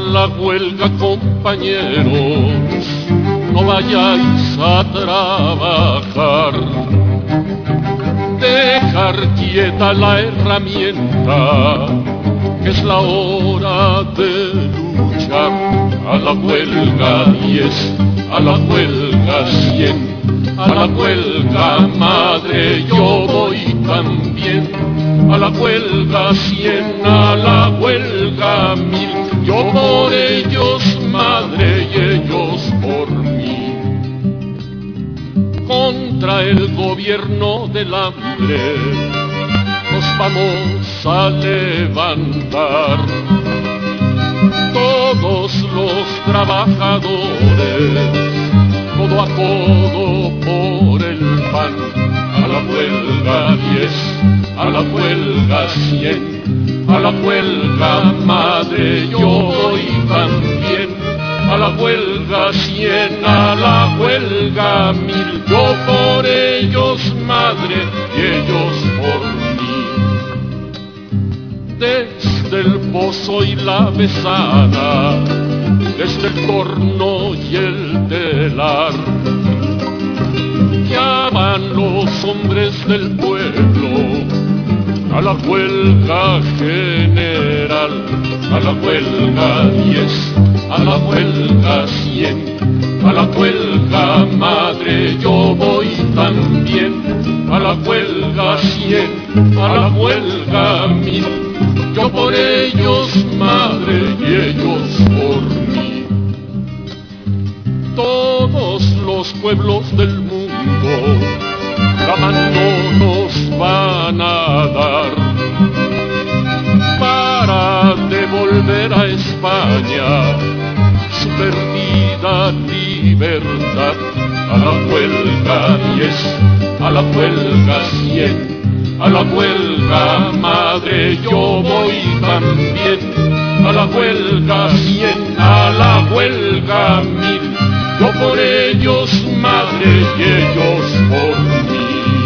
la huelga, compañeros, no vayáis a trabajar. Dejar quieta la herramienta, que es la hora de luchar. A la huelga 10, a la huelga 100, a la huelga madre yo voy también. A la huelga 100, a la huelga 1000, yo por ellos madre y ellos por mí. Contra el gobierno del hambre nos vamos a levantar. Todos los trabajadores, codo a codo por el pan. A la huelga 10, a la huelga 100, a la huelga madre yo voy también. A la huelga 100, a la huelga 1000, yo por ellos madre y ellos por mí. Desde el pozo y la mesana, desde el torno y el telar, llaman los hombres del pueblo a la huelga general. A la huelga 10, a la huelga 100, a la huelga madre yo voy también. A la huelga 100, a la huelga 1000, yo por ellos madre y ellos por mí. Todos los pueblos del mundo la mano nos van a dar para devolver a España su perdida libertad. A la huelga 10, a la huelga 100, a la huelga madre yo voy también. A la huelga 100, a la huelga 1000, yo por ellos madre y ellos por mí.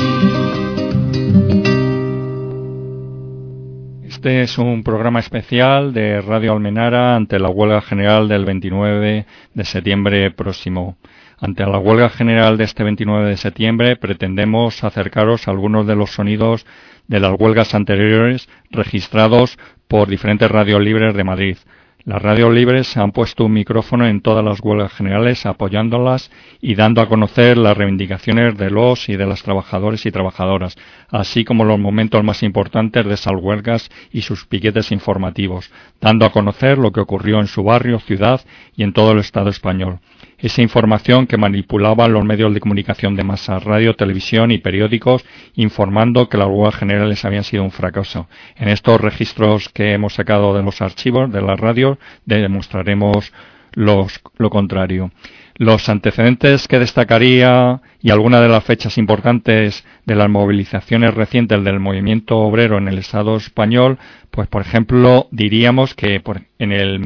Este es un programa especial de Radio Almenara ante la huelga general del 29 de septiembre próximo. Ante la huelga general de este 29 de septiembre pretendemos acercaros a algunos de los sonidos de las huelgas anteriores registrados por diferentes radios libres de Madrid. Las radios libres han puesto un micrófono en todas las huelgas generales apoyándolas y dando a conocer las reivindicaciones de los y de las trabajadores y trabajadoras, así como los momentos más importantes de esas huelgas y sus piquetes informativos, dando a conocer lo que ocurrió en su barrio, ciudad y en todo el Estado español. Esa información que manipulaban los medios de comunicación de masa, radio, televisión y periódicos, informando que las huelgas generales habían sido un fracaso. En estos registros que hemos sacado de los archivos de la radio demostraremos lo contrario. Los antecedentes que destacaría y algunas de las fechas importantes de las movilizaciones recientes del movimiento obrero en el Estado español, pues por ejemplo diríamos que en el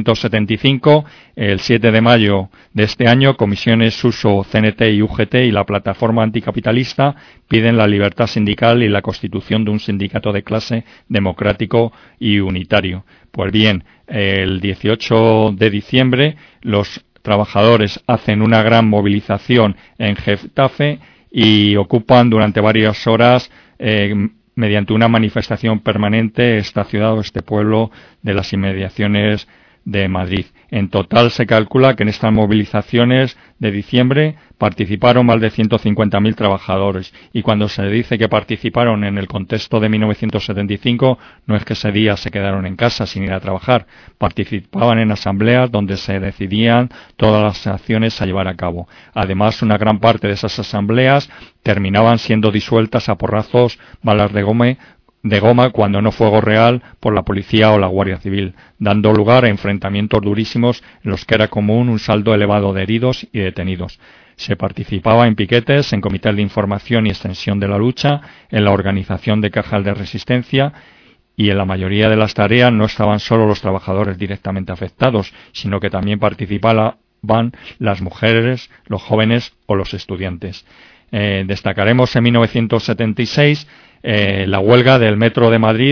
1975, el 7 de mayo de este año, Comisiones Suso, CNT y UGT y la Plataforma Anticapitalista piden la libertad sindical y la constitución de un sindicato de clase democrático y unitario. Pues bien, el 18 de diciembre los trabajadores hacen una gran movilización en Getafe y ocupan durante varias horas mediante una manifestación permanente esta ciudad o este pueblo de las inmediaciones de Madrid. En total se calcula que en estas movilizaciones de diciembre participaron más de 150.000 trabajadores, y cuando se dice que participaron en el contexto de 1975 no es que ese día se quedaron en casa sin ir a trabajar, participaban en asambleas donde se decidían todas las acciones a llevar a cabo. Además, una gran parte de esas asambleas terminaban siendo disueltas a porrazos, balas de goma cuando no fuego real por la policía o la Guardia Civil, dando lugar a enfrentamientos durísimos en los que era común un saldo elevado de heridos y detenidos. Se participaba en piquetes, en comités de información y extensión de la lucha, en la organización de cajas de resistencia, y en la mayoría de las tareas no estaban solo los trabajadores directamente afectados, sino que también participaban las mujeres, los jóvenes o los estudiantes. Destacaremos en 1976 la huelga del Metro de Madrid,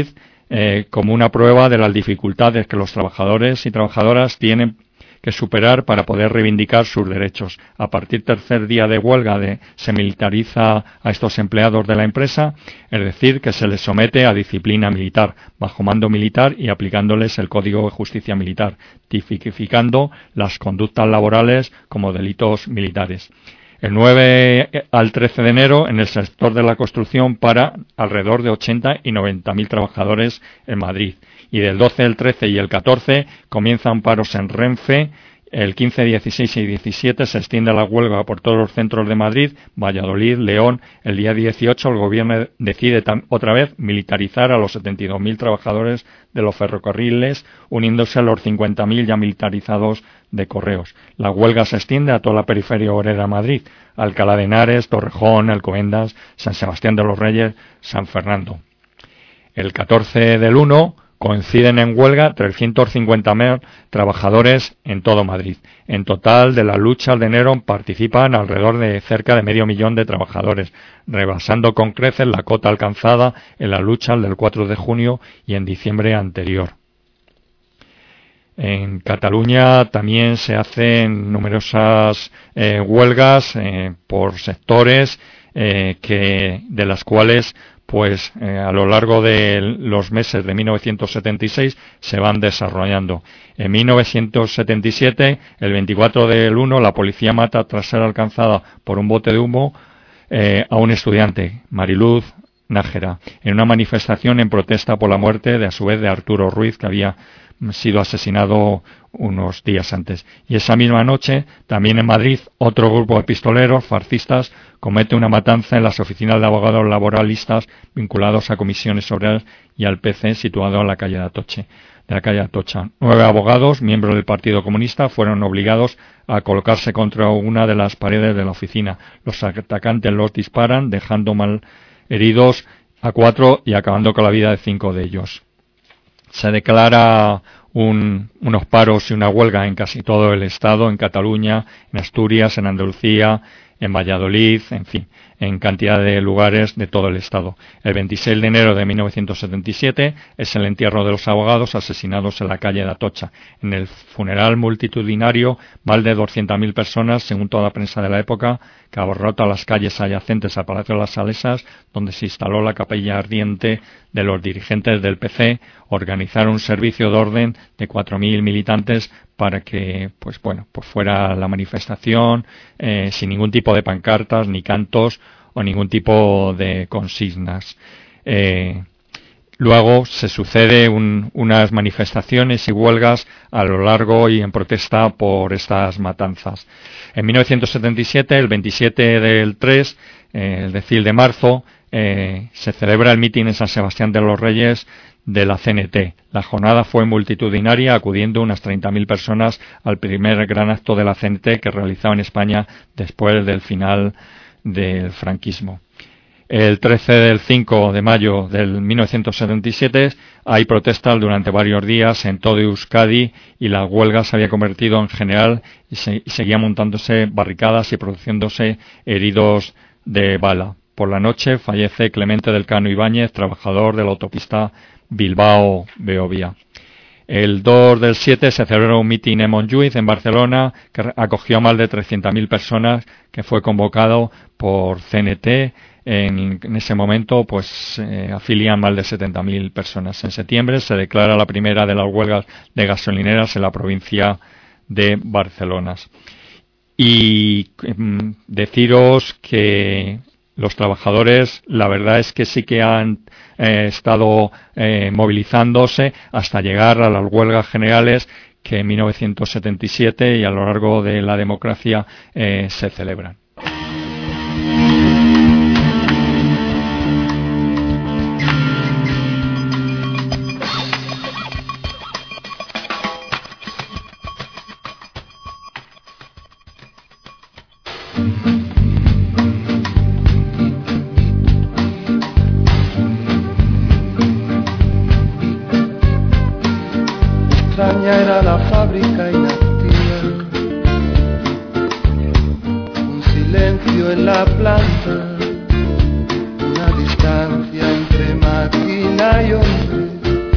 como una prueba de las dificultades que los trabajadores y trabajadoras tienen que superar para poder reivindicar sus derechos. A partir del tercer día de huelga se militariza a estos empleados de la empresa, es decir, que se les somete a disciplina militar, bajo mando militar y aplicándoles el Código de Justicia Militar, tipificando las conductas laborales como delitos militares. El 9 al 13 de enero, en el sector de la construcción, para alrededor de 80 y 90.000 trabajadores en Madrid. Y del 12, el 13 y el 14 comienzan paros en Renfe. El 15, 16 y 17 se extiende la huelga por todos los centros de Madrid, Valladolid, León. El día 18 el gobierno decide otra vez militarizar a los 72.000 trabajadores de los ferrocarriles, uniéndose a los 50.000 ya militarizados de Correos. La huelga se extiende a toda la periferia obrera de Madrid, Alcalá de Henares, Torrejón, Alcobendas, San Sebastián de los Reyes, San Fernando. El 14 del 1 coinciden en huelga 350.000 trabajadores en todo Madrid. En total, de las luchas de enero participan alrededor de cerca de 500.000 de trabajadores, rebasando con creces la cota alcanzada en las luchas del 4 de junio y en diciembre anterior. En Cataluña también se hacen numerosas huelgas por sectores de las cuales a lo largo de los meses de 1976 se van desarrollando. En 1977, el 24 del 1, la policía mata, tras ser alcanzada por un bote de humo, a un estudiante, Mariluz Nájera, en una manifestación en protesta por la muerte a su vez de Arturo Ruiz, que había sido asesinado unos días antes. Y esa misma noche, también en Madrid, otro grupo de pistoleros fascistas comete una matanza en las oficinas de abogados laboralistas vinculados a comisiones obreras y al PC, situado en la calle de Atocha. 9 abogados, miembros del Partido Comunista, fueron obligados a colocarse contra una de las paredes de la oficina. Los atacantes los disparan, dejando mal heridos a 4 y acabando con la vida de 5 de ellos. Se declara unos paros y una huelga en casi todo el Estado, en Cataluña, en Asturias, en Andalucía, en Valladolid, en fin, en cantidad de lugares de todo el Estado. El 26 de enero de 1977 es el entierro de los abogados asesinados en la calle de Atocha. En el funeral multitudinario, más de 200.000 personas, según toda la prensa de la época, que abarrota las calles adyacentes al Palacio de las Salesas, donde se instaló la capilla ardiente de los dirigentes del PC, organizaron un servicio de orden de 4.000 militantes para que fuera la manifestación sin ningún tipo de pancartas, ni cantos o ningún tipo de consignas. Luego se sucede unas manifestaciones y huelgas a lo largo y en protesta por estas matanzas. En 1977, el 27 del 3, es decir, de marzo, se celebra el mitin en San Sebastián de los Reyes de la CNT. La jornada fue multitudinaria, acudiendo unas 30.000 personas al primer gran acto de la CNT que realizaba en España después del final del franquismo. El 13 del 5 de mayo del 1977 hay protestas durante varios días en todo Euskadi y la huelga se había convertido en general y seguían montándose barricadas y produciéndose heridos de bala. Por la noche fallece Clemente del Cano Ibáñez, trabajador de la autopista Bilbao-Beovia. El 2 del 7 se celebró un mitin en Montjuïc, en Barcelona, que acogió a más de 300.000 personas, que fue convocado por CNT. En ese momento, afilian más de 70.000 personas. En septiembre se declara la primera de las huelgas de gasolineras en la provincia de Barcelona. Y deciros que los trabajadores, la verdad es que sí que han estado movilizándose hasta llegar a las huelgas generales que en 1977 y a lo largo de la democracia se celebran. Era la fábrica inactiva, un silencio en la planta, una distancia entre máquina y hombre,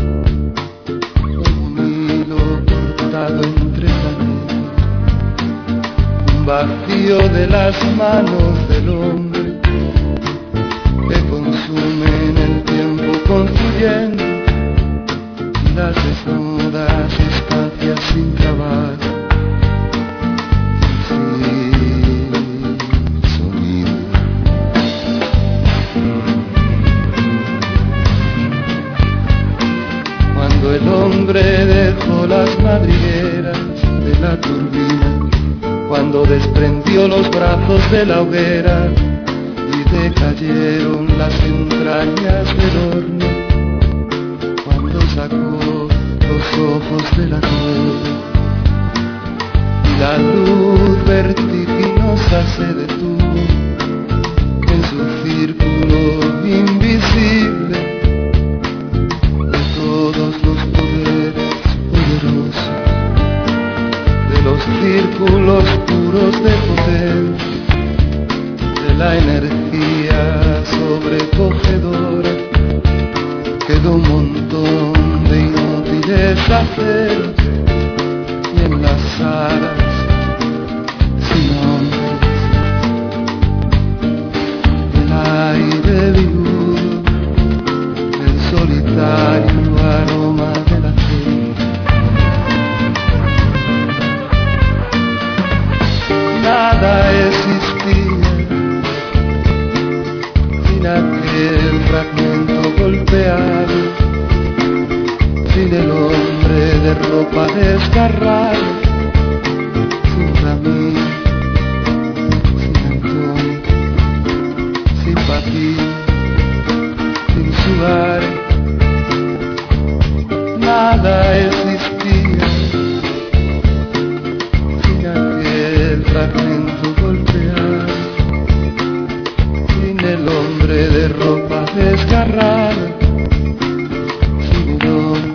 las manos del hombre que consumen el tiempo construyendo las desnudas estancias sin trabajo y sin sonido. Cuando el hombre dejó las madrigueras de la turbina, cuando desprendió los brazos de la hoguera y decayeron las entrañas del horno, cuando sacó los ojos de la cueva y la luz vertiginosa se detuvo en su círculo invisible de todos los poderes poderosos, de los círculos puros de potencia, de la energía sobrecogedora, quedó un montón de inútiles aceros y en las alas sin hombres, el aire viudo, el solitario aroma de la tierra. Nada existía sin aquel fragmento golpeado, sin el hombre de ropa desgarrada, sin Ramiro, sin Antonio, sin Paquín, sin Suárez. Nada existía sin aquel fragmento golpeado, sin el hombre de ropa desgarrada, sin el hombre.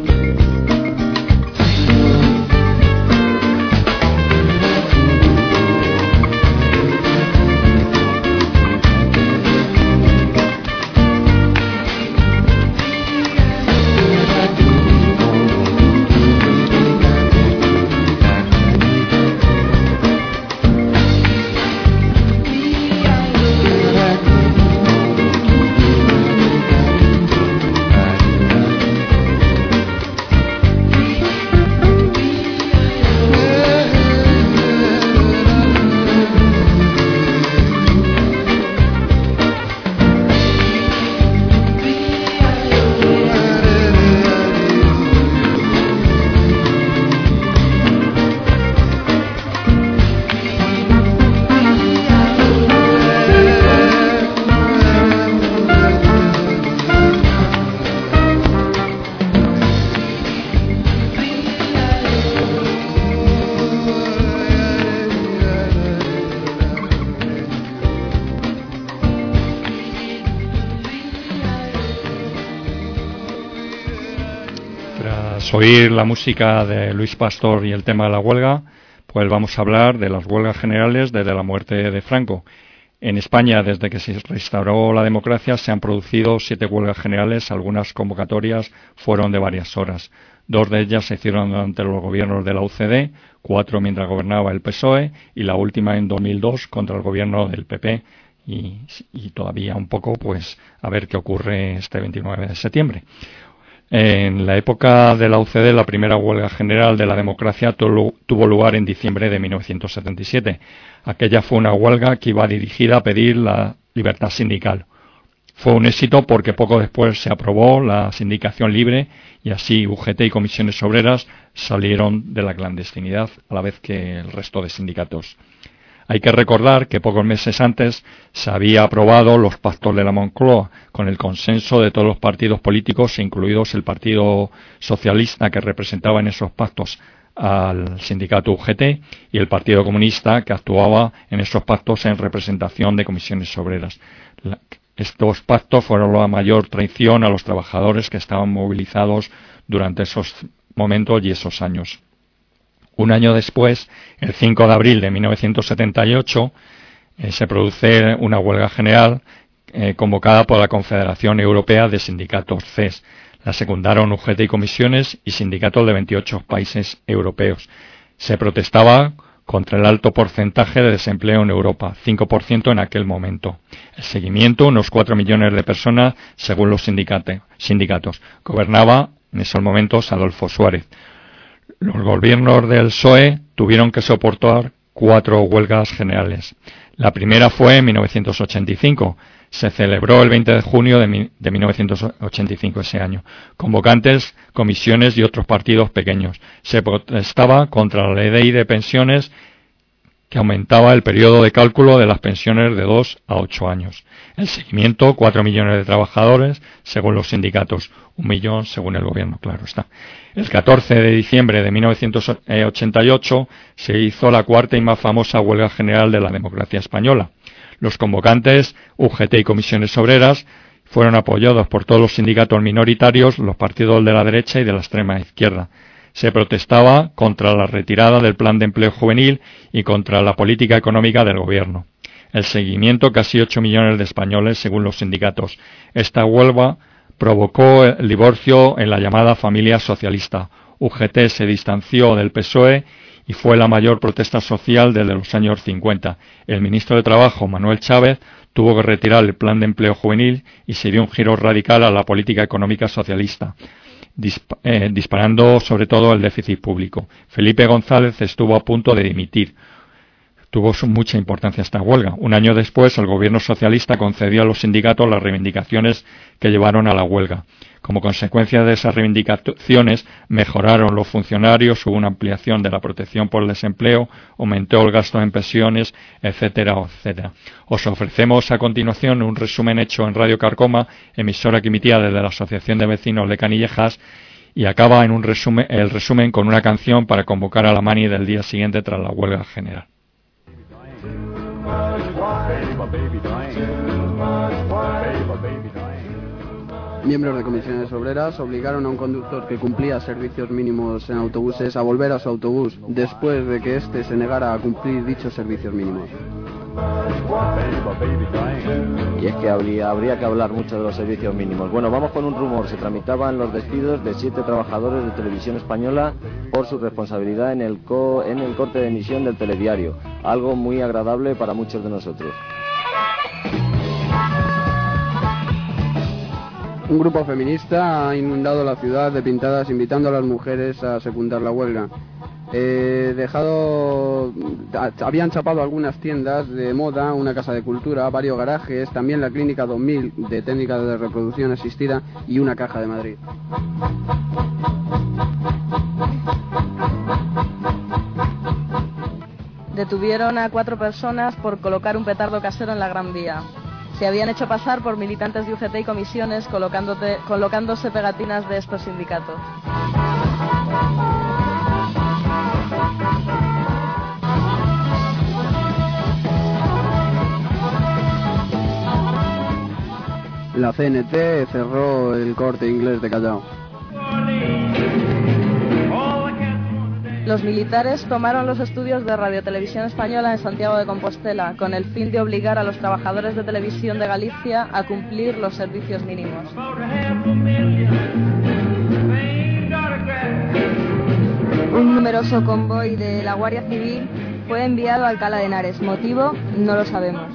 Oír la música de Luis Pastor y el tema de la huelga, pues vamos a hablar de las huelgas generales desde la muerte de Franco. En España, desde que se restauró la democracia, se han producido 7 huelgas generales. Algunas convocatorias fueron de varias horas. 2 de ellas se hicieron durante los gobiernos de la UCD, 4 mientras gobernaba el PSOE y la última en 2002 contra el gobierno del PP. Y todavía un poco, pues, a ver qué ocurre este 29 de septiembre. En la época de la UCD, la primera huelga general de la democracia tuvo lugar en diciembre de 1977. Aquella fue una huelga que iba dirigida a pedir la libertad sindical. Fue un éxito porque poco después se aprobó la sindicación libre y así UGT y comisiones obreras salieron de la clandestinidad a la vez que el resto de sindicatos. Hay que recordar que pocos meses antes se había aprobado los pactos de la Moncloa con el consenso de todos los partidos políticos, incluidos el Partido Socialista, que representaba en esos pactos al sindicato UGT, y el Partido Comunista, que actuaba en esos pactos en representación de comisiones obreras. Estos pactos fueron la mayor traición a los trabajadores que estaban movilizados durante esos momentos y esos años. Un año después, el 5 de abril de 1978, se produce una huelga general convocada por la Confederación Europea de Sindicatos CES. La secundaron UGT y comisiones y sindicatos de 28 países europeos. Se protestaba contra el alto porcentaje de desempleo en Europa, 5% en aquel momento. El seguimiento, unos 4 millones de personas, según los sindicatos. Gobernaba en esos momentos Adolfo Suárez. Los gobiernos del PSOE tuvieron que soportar 4 huelgas generales. La primera fue en 1985. Se celebró el 20 de junio de 1985 ese año. Convocantes, comisiones y otros partidos pequeños. Se protestaba contra la ley de pensiones que aumentaba el periodo de cálculo de las pensiones de 2 a 8 años. El seguimiento, 4 millones de trabajadores, según los sindicatos, 1 millón según el gobierno, claro está. El 14 de diciembre de 1988 se hizo la cuarta y más famosa huelga general de la democracia española. Los convocantes, UGT y comisiones obreras, fueron apoyados por todos los sindicatos minoritarios, los partidos de la derecha y de la extrema izquierda. Se protestaba contra la retirada del plan de empleo juvenil y contra la política económica del gobierno. El seguimiento, casi 8 millones de españoles, según los sindicatos. Esta huelga provocó el divorcio en la llamada familia socialista. UGT se distanció del PSOE y fue la mayor protesta social desde los años 50. El ministro de Trabajo, Manuel Chávez, tuvo que retirar el plan de empleo juvenil y se dio un giro radical a la política económica socialista, disparando sobre todo el déficit público. Felipe González estuvo a punto de dimitir. Tuvo mucha importancia esta huelga. Un año después, el gobierno socialista concedió a los sindicatos las reivindicaciones que llevaron a la huelga. Como consecuencia de esas reivindicaciones, mejoraron los funcionarios, hubo una ampliación de la protección por el desempleo, aumentó el gasto en pensiones, etcétera, etcétera. Os ofrecemos a continuación un resumen hecho en Radio Carcoma, emisora que emitía desde la Asociación de Vecinos de Canillejas, y acaba en el resumen con una canción para convocar a la mani del día siguiente tras la huelga general. Miembros de comisiones obreras obligaron a un conductor que cumplía servicios mínimos en autobuses a volver a su autobús después de que éste se negara a cumplir dichos servicios mínimos. Y es que habría que hablar mucho de los servicios mínimos. Bueno, vamos con un rumor. Se tramitaban los despidos de 7 trabajadores de Televisión Española por su responsabilidad en el corte de emisión del telediario. Algo muy agradable para muchos de nosotros. Un grupo feminista ha inundado la ciudad de pintadas invitando a las mujeres a secundar la huelga. Habían chapado algunas tiendas de moda, una casa de cultura, varios garajes, también la Clínica 2000 de técnica de reproducción asistida y una caja de Madrid. Detuvieron a 4 personas por colocar un petardo casero en la Gran Vía. Se habían hecho pasar por militantes de UGT y comisiones colocándose pegatinas de estos sindicatos. La CNT cerró el Corte Inglés de Callao. Los militares tomaron los estudios de Radiotelevisión Española en Santiago de Compostela con el fin de obligar a los trabajadores de televisión de Galicia a cumplir los servicios mínimos. Un numeroso convoy de la Guardia Civil fue enviado a Alcalá de Henares. Motivo, no lo sabemos.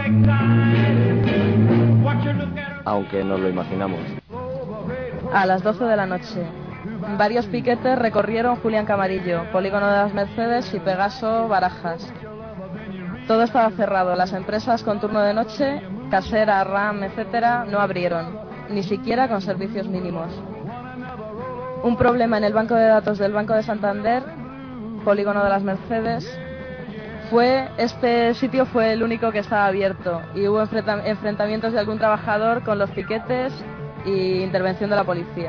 Aunque nos lo imaginamos. A las 12 de la noche. Varios piquetes recorrieron Julián Camarillo, Polígono de las Mercedes y Pegaso Barajas. Todo estaba cerrado. Las empresas con turno de noche, Casera, RAM, etcétera, no abrieron, ni siquiera con servicios mínimos. Un problema en el banco de datos del Banco de Santander, Polígono de las Mercedes, este sitio fue el único que estaba abierto y hubo enfrentamientos de algún trabajador con los piquetes y intervención de la policía.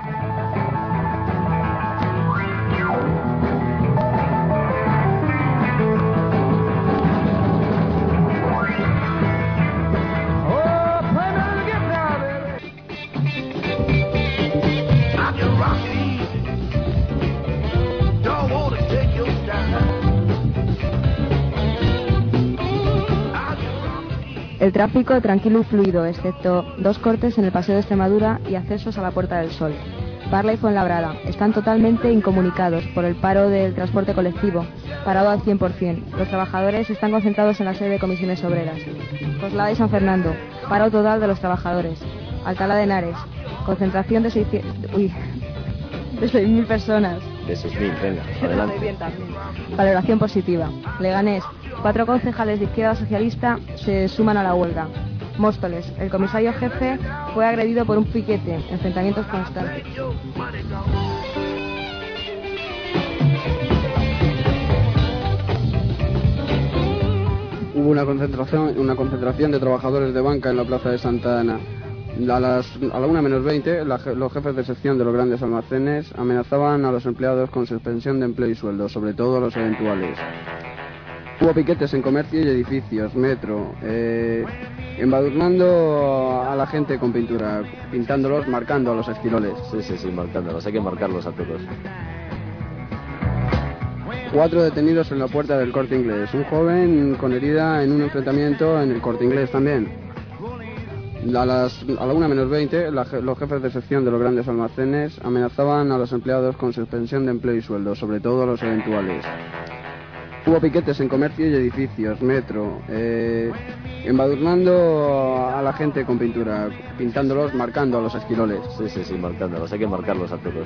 El tráfico tranquilo y fluido, excepto 2 cortes en el Paseo de Extremadura y accesos a la Puerta del Sol. Parla y Fuenlabrada están totalmente incomunicados por el paro del transporte colectivo, parado al 100%. Los trabajadores están concentrados en la sede de comisiones obreras. Coslada y San Fernando, paro total de los trabajadores. Alcalá de Henares, concentración de 6.000 personas. De 6.000, venga, adelante. Valoración positiva. Leganés, 4 concejales de Izquierda Socialista se suman a la huelga. Móstoles, el comisario jefe fue agredido por un piquete, enfrentamientos constantes. Hubo una concentración de trabajadores de banca en la plaza de Santa Ana. A la 1:20, los jefes de sección de los grandes almacenes amenazaban a los empleados con suspensión de empleo y sueldo, sobre todo los eventuales. Hubo piquetes en comercio y edificios, metro, embadurnando a la gente con pintura, pintándolos, marcando a los esquiroles. Sí, marcándolos, hay que marcarlos a todos. 4 detenidos en la puerta del Corte Inglés, un joven con herida en un enfrentamiento en el Corte Inglés también. A la 1:20, los jefes de sección de los grandes almacenes amenazaban a los empleados con suspensión de empleo y sueldo, sobre todo los eventuales. Hubo piquetes en comercio y edificios, metro, embadurnando a la gente con pintura, pintándolos, marcando a los esquiroles. Sí, marcándolos, hay que marcarlos a todos.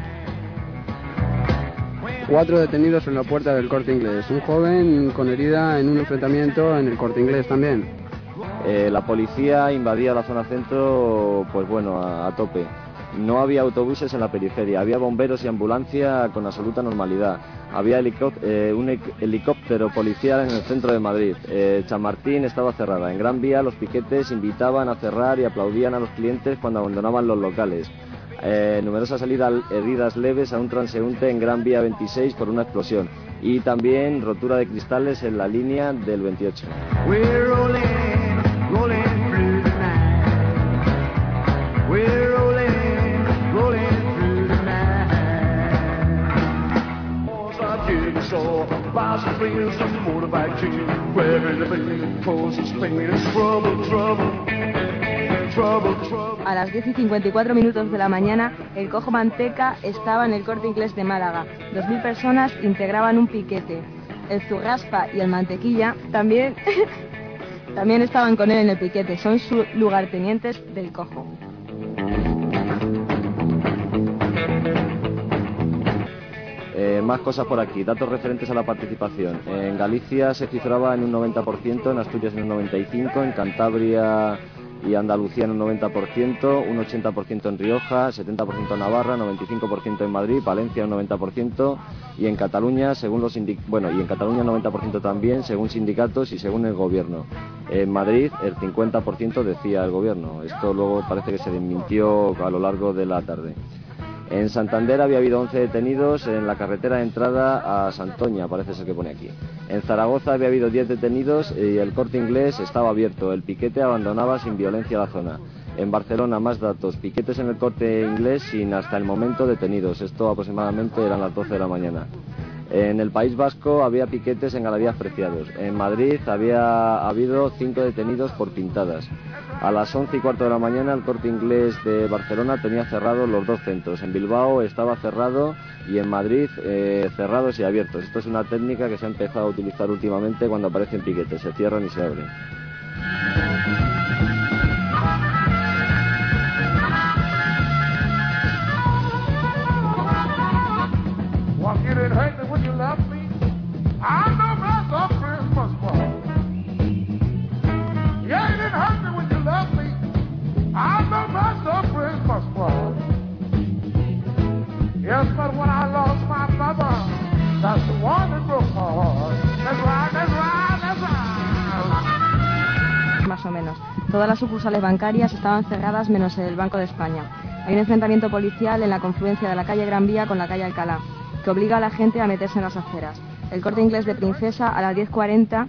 4 detenidos en la puerta del Corte Inglés, un joven con herida en un enfrentamiento en el Corte Inglés también. La policía invadía la zona centro, pues bueno, a tope. No había autobuses en la periferia, había bomberos y ambulancia con absoluta normalidad. Había un helicóptero policial en el centro de Madrid. Chamartín estaba cerrada. En Gran Vía los piquetes invitaban a cerrar y aplaudían a los clientes cuando abandonaban los locales. Numerosas heridas leves a un transeúnte en Gran Vía 26 por una explosión. Y también rotura de cristales en la línea del 28. Rolling through the night. We're rolling through the night. I did so, buy some friends, some motorbike chicken, grab anything, cause it's pain, it's trouble. A las 10:54 de la mañana, el Cojo Manteca estaba en el Corte Inglés de Málaga. 2.000 personas integraban un piquete. El Zurraspa y el Mantequilla también estaban con él en el piquete, son sus lugartenientes del Cojo. Más cosas por aquí, datos referentes a la participación. En Galicia se cifraba en un 90%, en Asturias en un 95%, en Cantabria y Andalucía en un 90%, un 80% en Rioja, 70% en Navarra, 95% en Madrid, Valencia un 90% y en Cataluña, según los y en Cataluña 90% también, según sindicatos y según el gobierno. En Madrid el 50% decía el gobierno. Esto luego parece que se desmintió a lo largo de la tarde. En Santander había habido 11 detenidos en la carretera de entrada a Santoña, parece ser que pone aquí. En Zaragoza había habido 10 detenidos y el Corte Inglés estaba abierto. El piquete abandonaba sin violencia la zona. En Barcelona, más datos. Piquetes en el Corte Inglés sin hasta el momento detenidos. Esto aproximadamente eran las 12 de la mañana. En el País Vasco había piquetes en Galerías Preciados. En Madrid había habido 5 detenidos por pintadas. A las 11:15 de la mañana el Corte Inglés de Barcelona tenía cerrados los 2 centros. En Bilbao estaba cerrado y en Madrid cerrados y abiertos. Esto es una técnica que se ha empezado a utilizar últimamente cuando aparecen piquetes. Se cierran y se abren. Yes, but when I lost my mother, that's the one that broke my heart. That's right. Más o menos. Todas las sucursales bancarias estaban cerradas menos el Banco de España. Hay un enfrentamiento policial en la confluencia de la calle Gran Vía con la calle Alcalá, que obliga a la gente a meterse en las aceras. El Corte Inglés de Princesa a las 10:40.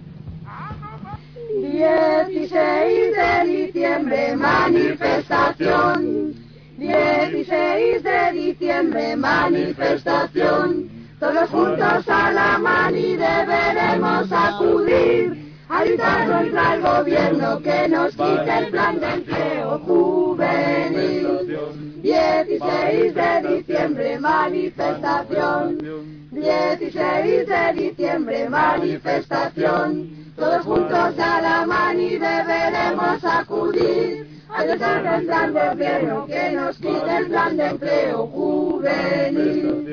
16 de diciembre, manifestación. 16 de diciembre, manifestación. Todos juntos a la mani deberemos acudir a gritar contra el gobierno que nos quite el plan de empleo juvenil. 16 de diciembre, manifestación. 16 de diciembre, manifestación. Todos juntos a la mani deberemos acudir a deshacer el plan de empleo, que nos quite el plan de empleo juvenil.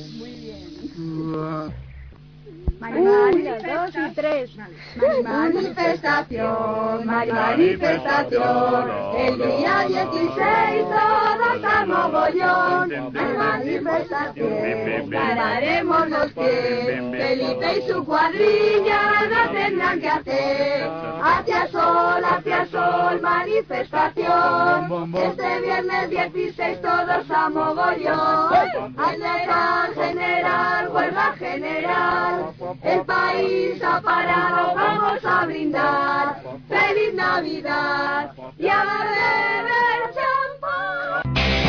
Uno, dos y tres. Manifestación, manifestación, el día 16 todos a mogollón. Manifestación, pararemos los pies, Felipe y su cuadrilla no tendrán que hacer. Hacia sol, manifestación, este viernes 16 todos a mogollón. Huelga general, huelga general. El país ha parado, vamos a brindar. ¡Feliz Navidad! Y a beber champán.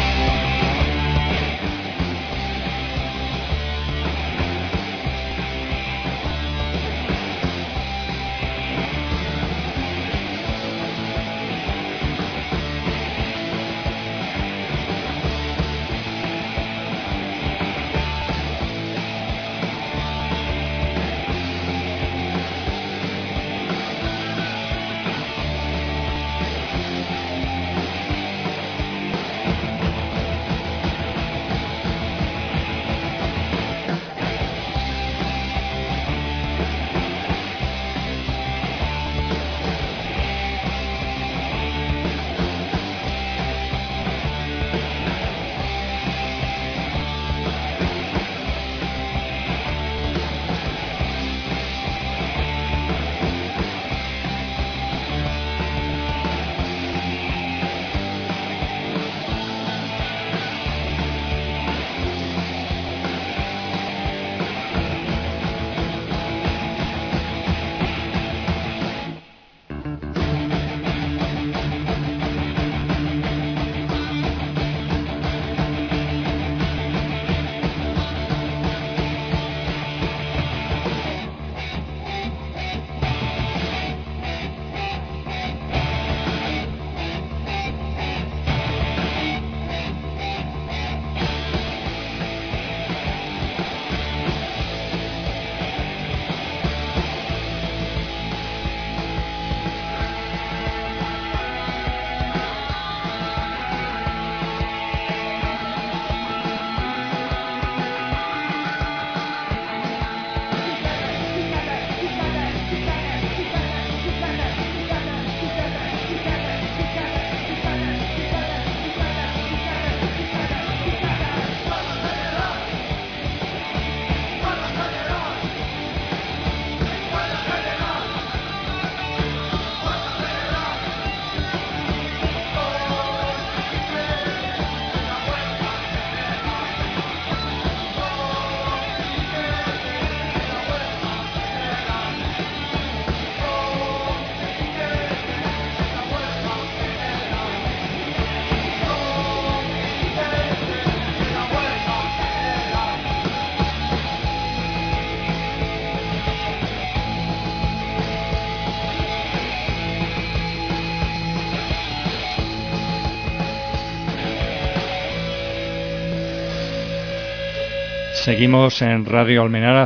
Seguimos en Radio Almenara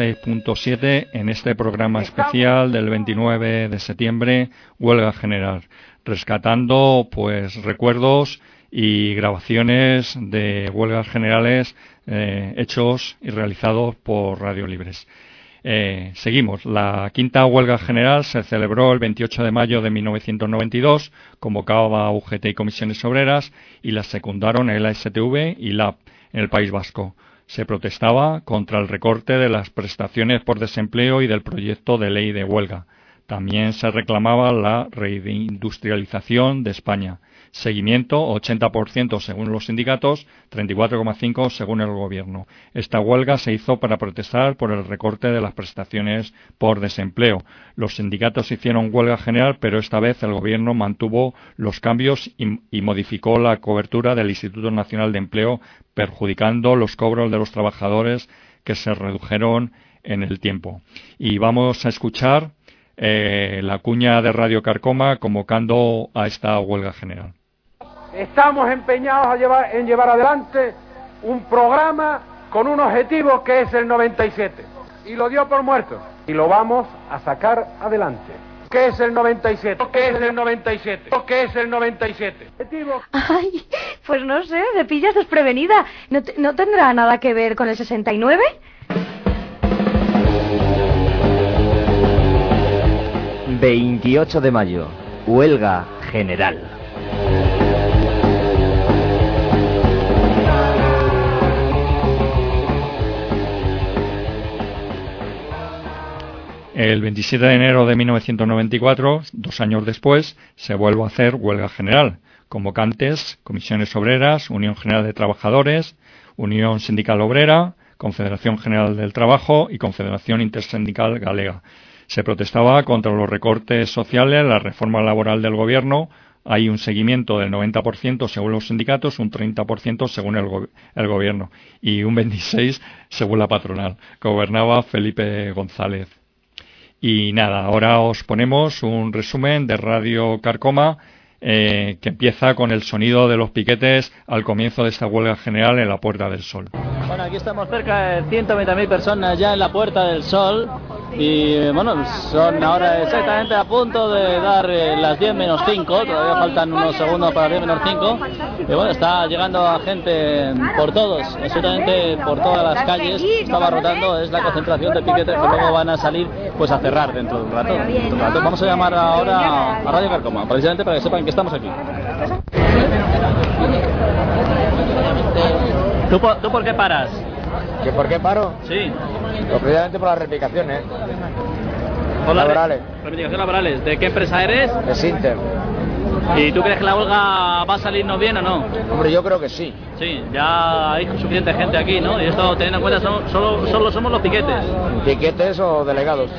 106.7 en este programa especial del 29 de septiembre, Huelga General, rescatando pues recuerdos y grabaciones de huelgas generales hechos y realizados por Radio Libres. Seguimos. La quinta huelga general se celebró el 28 de mayo de 1992, convocaba a UGT y comisiones obreras y las secundaron el ASTV y LAB en el País Vasco. Se protestaba contra el recorte de las prestaciones por desempleo y del proyecto de ley de huelga. También se reclamaba la reindustrialización de España. Seguimiento 80% según los sindicatos, 34,5% según el gobierno. Esta huelga se hizo para protestar por el recorte de las prestaciones por desempleo. Los sindicatos hicieron huelga general, pero esta vez el gobierno mantuvo los cambios y modificó la cobertura del Instituto Nacional de Empleo, perjudicando los cobros de los trabajadores que se redujeron en el tiempo. Y vamos a escuchar la cuña de Radio Carcoma convocando a esta huelga general. estamos empeñados en llevar adelante un programa con un objetivo que es el 97. Y lo dio por muerto. Y lo vamos a sacar adelante. ¿Qué es el 97? ¿Qué es el 97? ¿Qué es el 97? Ay, pues no sé, te pillas desprevenida. ¿No tendrá nada que ver con el 69? ...28 de mayo... huelga general. El 27 de enero de 1994, 2 años después, se vuelve a hacer huelga general. Convocantes, Comisiones Obreras, Unión General de Trabajadores, Unión Sindical Obrera, Confederación General del Trabajo y Confederación Intersindical Galega. Se protestaba contra los recortes sociales, la reforma laboral del gobierno. Hay un seguimiento del 90% según los sindicatos, un 30% según el gobierno y un 26% según la patronal. Gobernaba Felipe González. Y nada, ahora os ponemos un resumen de Radio Carcoma que empieza con el sonido de los piquetes al comienzo de esta huelga general en la Puerta del Sol. Bueno, aquí estamos cerca de 120.000 personas ya en la Puerta del Sol y bueno, son ahora exactamente a punto de dar las 10 menos 5, todavía faltan unos segundos para 10 menos 5 y bueno, está llegando a gente por todos, absolutamente por todas las calles, está abarrotando, es la concentración de piquetes que luego van a salir pues a cerrar dentro de un rato. Vamos a llamar ahora a Radio Carcoma, precisamente para que sepan que estamos aquí. ¿Tú por qué paras? ¿Que por qué paro? Sí. Pues precisamente por las reivindicaciones. ¿Por laborales? Reivindicaciones laborales. ¿De qué empresa eres? De Sinter. ¿Y tú crees que la huelga va a salirnos bien o no? Hombre, yo creo que sí. Sí, ya hay suficiente gente aquí, ¿no? Y esto teniendo en cuenta solo somos los piquetes. ¿Piquetes o delegados?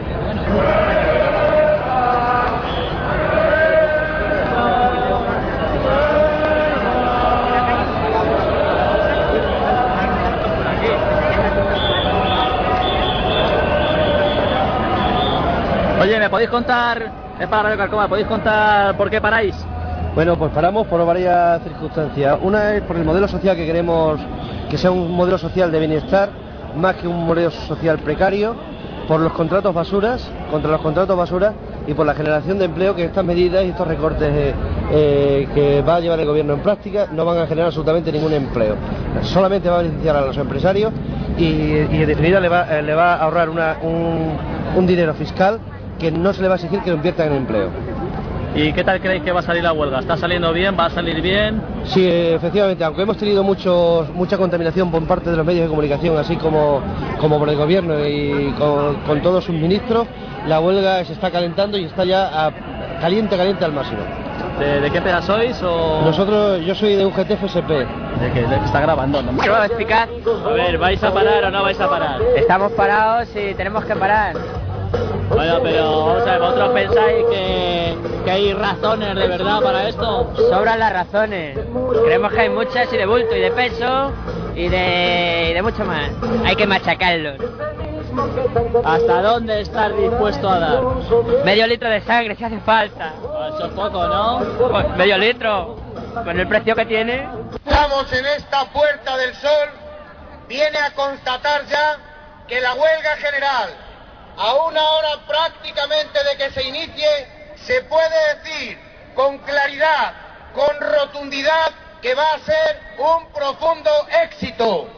Oye, ¿me podéis contar, es para Radio Carcoma, podéis contar por qué paráis? Bueno, pues paramos por varias circunstancias. Una es por el modelo social que queremos que sea un modelo social de bienestar, más que un modelo social precario, por los contratos basuras, contra los contratos basuras y por la generación de empleo que estas medidas y estos recortes que va a llevar el gobierno en práctica no van a generar absolutamente ningún empleo. Solamente va a beneficiar a los empresarios y en definitiva le va a ahorrar un dinero fiscal que no se le va a exigir que lo invierta en empleo. ¿Y qué tal creéis que va a salir la huelga? ¿Está saliendo bien? ¿Va a salir bien? Sí, efectivamente, aunque hemos tenido mucha contaminación por parte de los medios de comunicación, así como por el gobierno y con todos sus ministros, la huelga se está calentando y está ya caliente al máximo. ¿De qué empresa sois? Yo soy de UGT FSP. ¿De que está grabando, ¿no? ¿Qué va a explicar? A ver, ¿vais a parar o no vais a parar? Estamos parados y tenemos que parar. Bueno, pero o sea, ¿vosotros pensáis que hay razones de verdad para esto? Sobran las razones. Creemos que hay muchas y de bulto y de peso y de mucho más. Hay que machacarlos. ¿Hasta dónde estás dispuesto a dar? Medio litro de sangre si hace falta. Eso es poco, ¿no? Pues medio litro, con el precio que tiene. Estamos en esta Puerta del Sol, viene a constatar ya que la huelga general, a una hora prácticamente de que se inicie, se puede decir con claridad, con rotundidad, que va a ser un profundo éxito.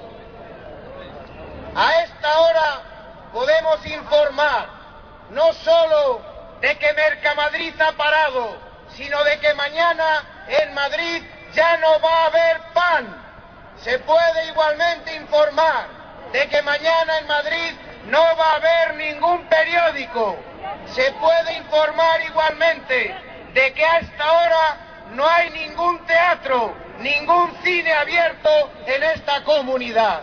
A esta hora podemos informar no solo de que Mercamadrid ha parado, sino de que mañana en Madrid ya no va a haber pan. Se puede igualmente informar de que mañana en Madrid no va a haber ningún periódico. Se puede informar igualmente de que a esta hora no hay ningún teatro, ningún cine abierto en esta comunidad.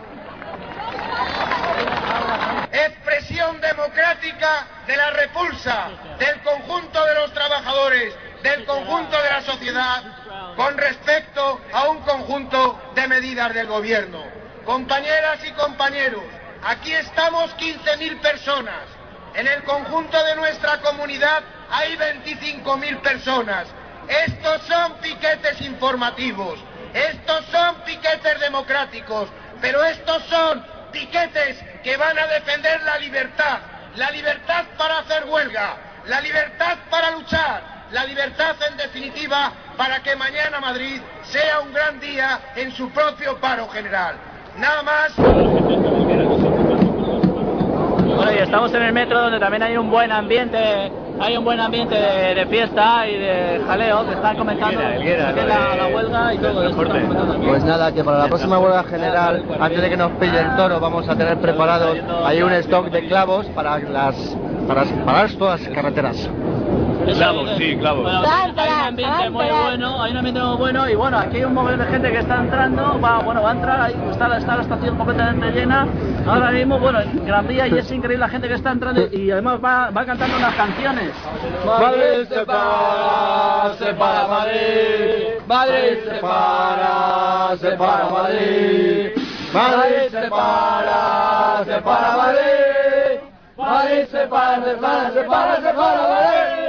Expresión democrática de la repulsa del conjunto de los trabajadores, del conjunto de la sociedad, con respecto a un conjunto de medidas del gobierno. Compañeras y compañeros, aquí estamos 15.000 personas. En el conjunto de nuestra comunidad hay 25.000 personas. Estos son piquetes informativos, estos son piquetes democráticos, pero estos son piquetes que van a defender la libertad para hacer huelga, la libertad para luchar, la libertad en definitiva para que mañana Madrid sea un gran día en su propio paro general. Nada más. Bueno, y estamos en el metro donde también hay un buen ambiente de fiesta y de jaleo que están comentando la huelga y todo eso. Pues nada, que para la próxima huelga general, antes de que nos pille el toro, vamos a tener preparados ahí un stock de clavos para separar todas las carreteras. Clavos, sí, clavos. Bueno, hay un ambiente muy bueno y bueno, aquí hay un montón de gente que está entrando, va a entrar, ahí está la estación completamente llena. Ahora mismo, bueno, en Gran Vía y es increíble la gente que está entrando y además va cantando unas canciones. Madrid separa Madrid, Madrid separa Madrid, Madrid separa Madrid, Madrid separa Madrid.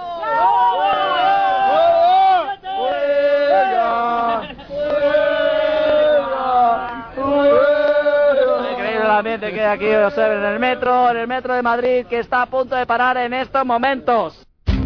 Increíble el ambiente que hay aquí en el metro de Madrid, que está a punto de parar en estos momentos.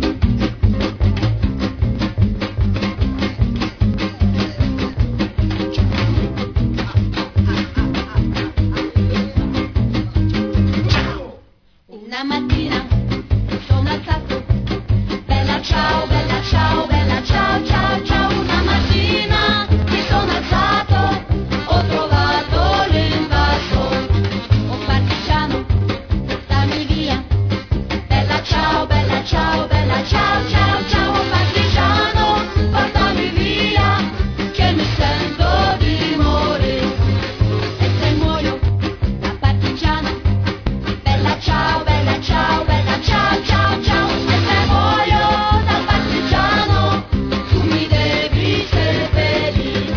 Una mattina sono alzato, bella ciao, ciao, ciao. Una mattina mi sono alzato, ho trovato l'invaso, un partigiano, portami via, bella ciao, ciao, ciao, ciao. Un partigiano, portami via, che mi sento di morire, e se muoio da partigiano, bella ciao, ciao, ciao, ciao. E se muoio da partigiano, tu mi devi seppellire.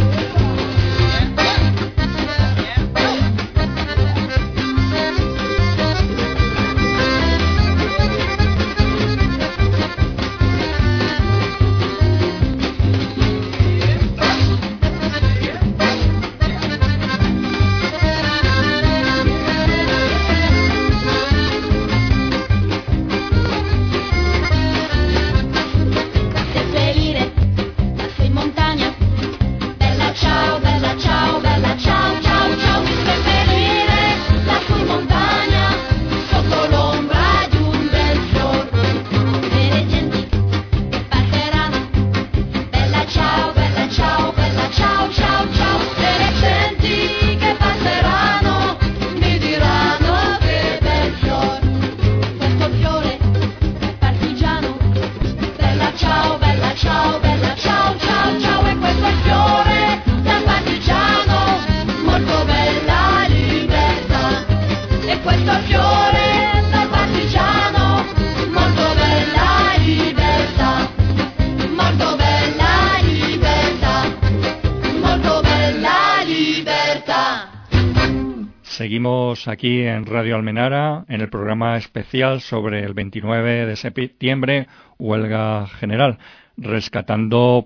Seppellire lassù in montagna, bella ciao, ciao, ciao. Mi seppellire lassù in montagna, sotto l'ombra di un bel fior. E le genti che passeranno, bella ciao, ciao, ciao. E le genti che passeranno mi diranno che bel fior. Questo fiore è partigiano, bella ciao, ciao. E questo è il fiore del partigiano, molto bella libertà. E questo è il fiore del partigiano, molto bella libertà. Molto bella libertà, molto bella libertà. Seguimos aquí en Radio Almenara en el programa especial sobre el 29 de septiembre, huelga general, rescatando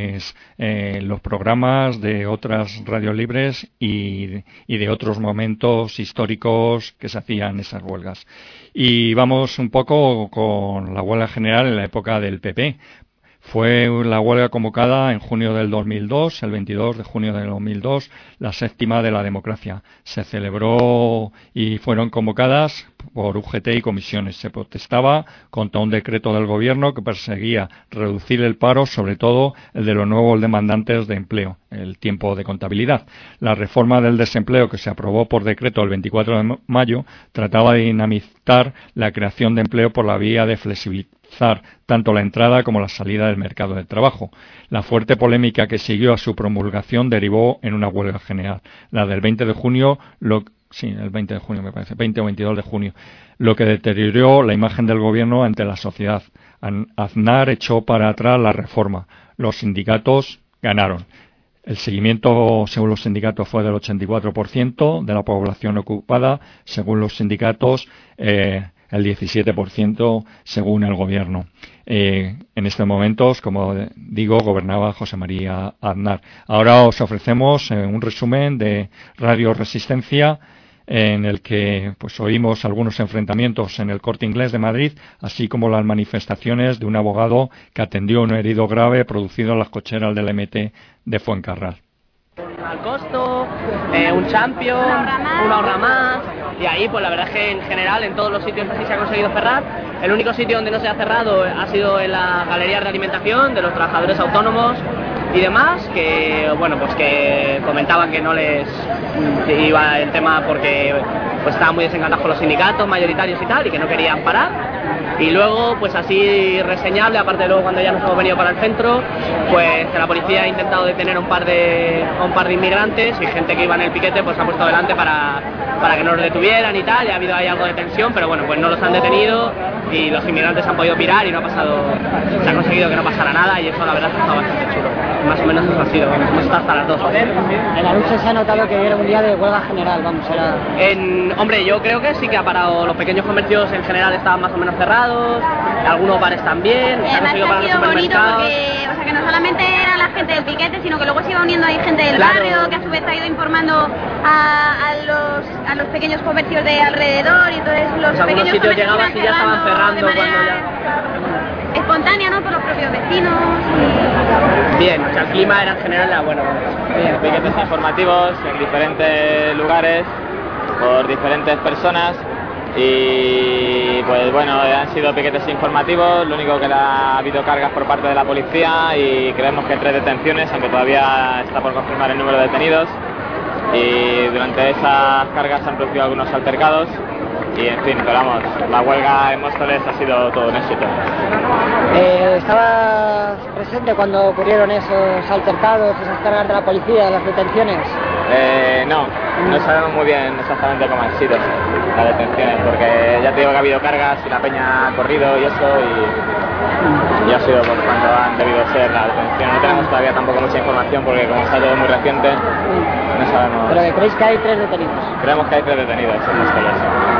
los programas de otras radios libres y de otros momentos históricos que se hacían esas huelgas. Y vamos un poco con la huelga general en la época del PP. Fue la huelga convocada en junio del 2002, el 22 de junio del 2002, la séptima de la democracia. Se celebró y fueron convocadas por UGT y comisiones. Se protestaba contra un decreto del gobierno que perseguía reducir el paro, sobre todo el de los nuevos demandantes de empleo, el tiempo de contabilidad. La reforma del desempleo que se aprobó por decreto el 24 de mayo trataba de dinamitar la creación de empleo por la vía de flexibilizar tanto la entrada como la salida del mercado de trabajo. La fuerte polémica que siguió a su promulgación derivó en una huelga general, la del 20 de junio, el 20 de junio me parece, 20 o 22 de junio, lo que deterioró la imagen del gobierno ante la sociedad. Aznar echó para atrás la reforma. Los sindicatos ganaron. El seguimiento, según los sindicatos, fue del 84% de la población ocupada. Según los sindicatos, el 17% según el gobierno. En estos momentos, como digo, gobernaba José María Aznar. Ahora os ofrecemos un resumen de Radio Resistencia, en el que pues oímos algunos enfrentamientos en el Corte Inglés de Madrid, así como las manifestaciones de un abogado que atendió a un herido grave producido en las cocheras del MT de Fuencarral. Al costo, un champion, una hora más, y ahí pues la verdad es que en general en todos los sitios así se ha conseguido cerrar. El único sitio donde no se ha cerrado ha sido en las galerías de alimentación de los trabajadores autónomos y demás, que bueno, pues que comentaban que no les iba el tema porque pues estaban muy desencantados con los sindicatos mayoritarios y tal, y que no querían parar. Y luego, pues así reseñable, aparte de luego cuando ya nos hemos venido para el centro, pues que la policía ha intentado detener a un par de inmigrantes, y gente que iba en el piquete pues se ha puesto delante para que no los detuvieran y tal, y ha habido ahí algo de tensión, pero bueno, pues no los han detenido y los inmigrantes han podido pirar y no ha pasado, se ha conseguido que no pasara nada, y eso la verdad está bastante chulo. Más o menos eso ha sido, hemos estado hasta las 2. En la lucha se ha notado que era un día de huelga general, vamos, era... Hombre, yo creo que sí que ha parado, los pequeños comercios en general estaban más o menos cerrados, algunos bares también, se ha conseguido parar los supermercados. Porque, o sea, que no solamente era la gente del piquete, sino que luego se iba uniendo ahí gente del barrio, que a su vez ha ido informando a los pequeños comercios de alrededor, y entonces los pues pequeños sitios llegabas y ya estaban cerrando cuando ya... espontánea, ¿no? Por los propios vecinos. Bien, o sea, el clima era en general bueno. Bien, piquetes informativos en diferentes lugares por diferentes personas, y pues bueno, han sido piquetes informativos. Lo único que ha habido cargas por parte de la policía, y creemos que 3 detenciones, aunque todavía está por confirmar el número de detenidos, y durante esas cargas se han producido algunos altercados. Y en fin, pero vamos, la huelga en Móstoles ha sido todo un éxito. ¿Estabas presente cuando ocurrieron esos altercados, esas cargas de la policía, las detenciones? No sabemos muy bien exactamente cómo han sido las detenciones, porque ya te digo que ha habido cargas y la peña ha corrido y eso, y ha sido por cuanto han debido ser las detenciones. No tenemos todavía tampoco mucha información, porque como está todo muy reciente, no sabemos. ¿Pero que creéis que hay 3 detenidos? Creemos que hay 3 detenidos en Móstoles.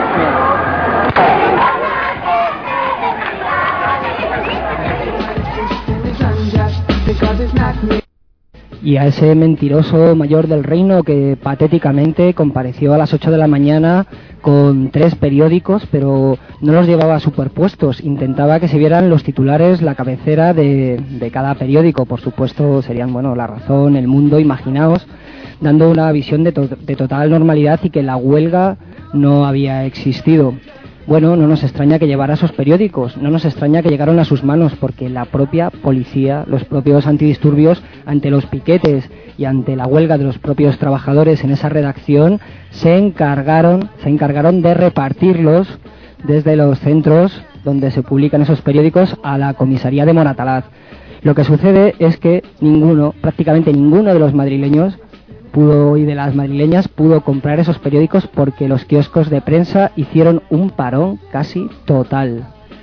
Y a ese mentiroso mayor del reino que patéticamente compareció a las 8 de la mañana con 3 periódicos, pero no los llevaba superpuestos, intentaba que se vieran los titulares, la cabecera de cada periódico. Por supuesto serían, bueno, La Razón, El Mundo, imaginaos, dando una visión de total normalidad y que la huelga no había existido. Bueno, no nos extraña que llevara esos periódicos, no nos extraña que llegaron a sus manos, porque la propia policía, los propios antidisturbios, ante los piquetes y ante la huelga de los propios trabajadores en esa redacción, se encargaron de repartirlos desde los centros donde se publican esos periódicos a la comisaría de Moratalaz. Lo que sucede es que prácticamente ninguno de los madrileños y de las madrileñas pudo comprar esos periódicos, porque los kioscos de prensa hicieron un parón casi total.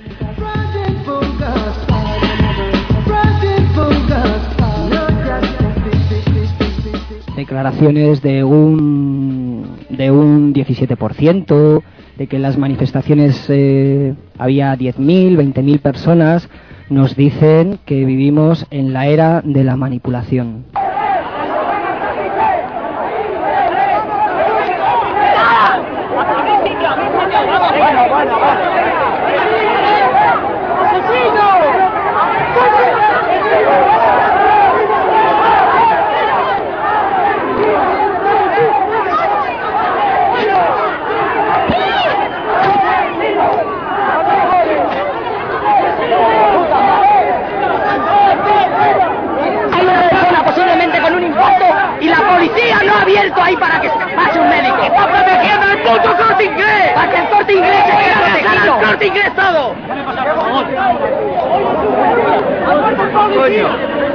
Declaraciones de un 17%, de que en las manifestaciones había 10.000, 20.000 personas, nos dicen que vivimos en la era de la manipulación. Ahí para que pase un médico. ¡Está protegiendo el puto Corte Inglés! ¡Para que el Corte Inglés se quede protegido! ¡El Corte Inglés todo! ¡Coño!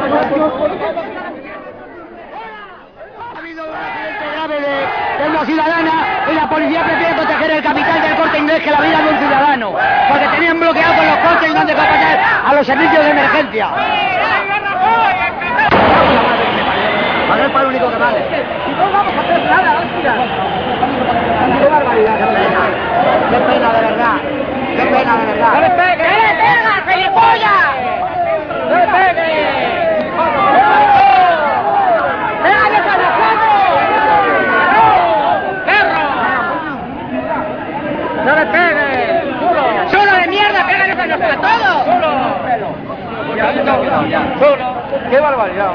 Ha habido un accidente grave de una ciudadana, y la policía prefiere proteger el capital del Corte Inglés que la vida de un ciudadano, porque tenían bloqueado con los coches y no han dejado pasar a los servicios de emergencia. Pagar es para lo único que vale. Y no vamos a hacer nada, hostia. Qué barbaridad, qué pena de verdad. Qué pena de verdad. ¡No le pegues! ¡No le pegas, gilipollas! ¡No le pegues! ¡Pégale a nosotros! ¡Perro! ¡No le pegues! ¡Solo de mierda! ¡Pégale a todos! ¡Solo! ¡Qué barbaridad!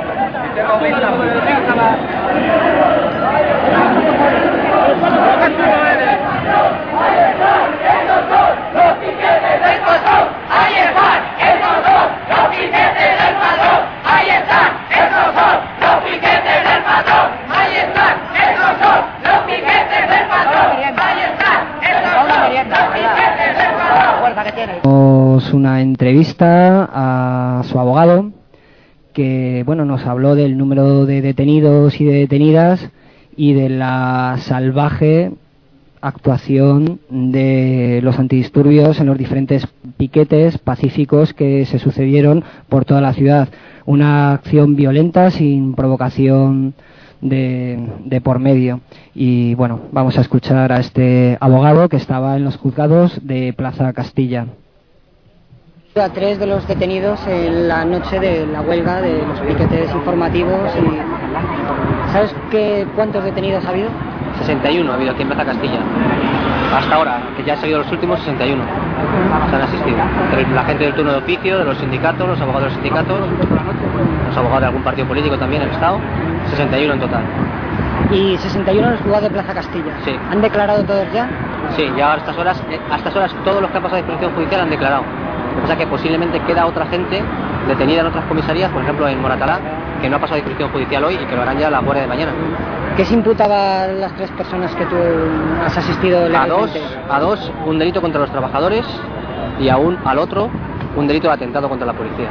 Los piquetes del patrón, ahí están, esos son los piquetes del patrón, ahí están, esos son los piquetes del patrón, ahí están, esos son los piquetes del patrón, ahí están, esos son los piquetes del patrón. Una entrevista a su abogado que nos habló del número de detenidos y de detenidas y de la salvaje actuación de los antidisturbios en los diferentes piquetes pacíficos que se sucedieron por toda la ciudad. Una acción violenta sin provocación de por medio. Y vamos a escuchar a este abogado que estaba en los juzgados de Plaza Castilla. A 3 de los detenidos en la noche de la huelga de los piquetes informativos. ¿Sabes cuántos detenidos ha habido? 61 ha habido aquí en Plaza Castilla. Hasta ahora, que ya han salido los últimos 61. Se han asistido. Entre la gente del turno de oficio, de los sindicatos, los abogados de los sindicatos, los abogados de algún partido político también en el Estado. 61 en total. ¿Y 61 en los juzgados de Plaza Castilla? Sí. ¿Han declarado todos ya? Sí, ya a estas horas todos los que han pasado a disposición judicial han declarado. Lo que pasa es que posiblemente queda otra gente detenida en otras comisarías, por ejemplo en Moratalá, que no ha pasado a disposición judicial hoy y que lo harán ya a la guardia de mañana. ¿Qué se imputaba a las 3 personas que tú has asistido legalmente? A dos, un delito contra los trabajadores y al otro, un delito de atentado contra la policía.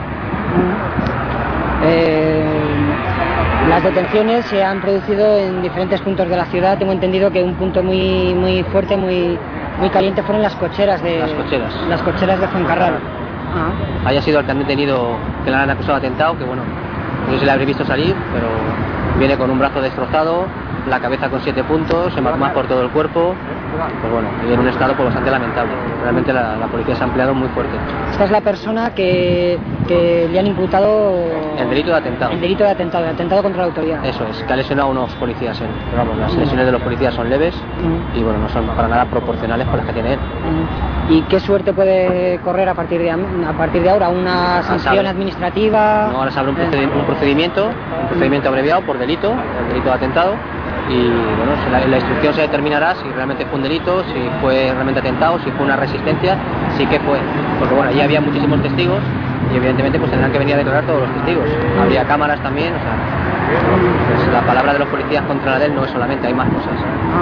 Las detenciones se han producido en diferentes puntos de la ciudad. Tengo entendido que un punto muy fuerte, muy caliente fueron las cocheras de Fuencarral. Ahí ha sido el que han detenido, que le han acusado de atentado, que no sé si le habréis visto salir, pero viene con un brazo destrozado, la cabeza con 7 puntos, hematomas por todo el cuerpo, y en un estado bastante lamentable. Realmente la policía se ha empleado muy fuerte. Esta es la persona que le han imputado el delito de atentado. El delito de atentado contra la autoridad. Eso es, que ha lesionado a unos policías. Pero las lesiones de los policías son leves y no son para nada proporcionales con las que tiene él. ¿Y qué suerte puede correr a partir de ahora? ¿Una sanción administrativa? No, ahora se abre un procedimiento abreviado por delito, el delito de atentado. Y la instrucción se determinará si realmente fue un delito, si fue realmente atentado, si fue una resistencia, sí que fue, porque allí había muchísimos testigos y evidentemente tendrán que venir a declarar todos los testigos. Habría cámaras también, la palabra de los policías contra la de él no es solamente, hay más cosas.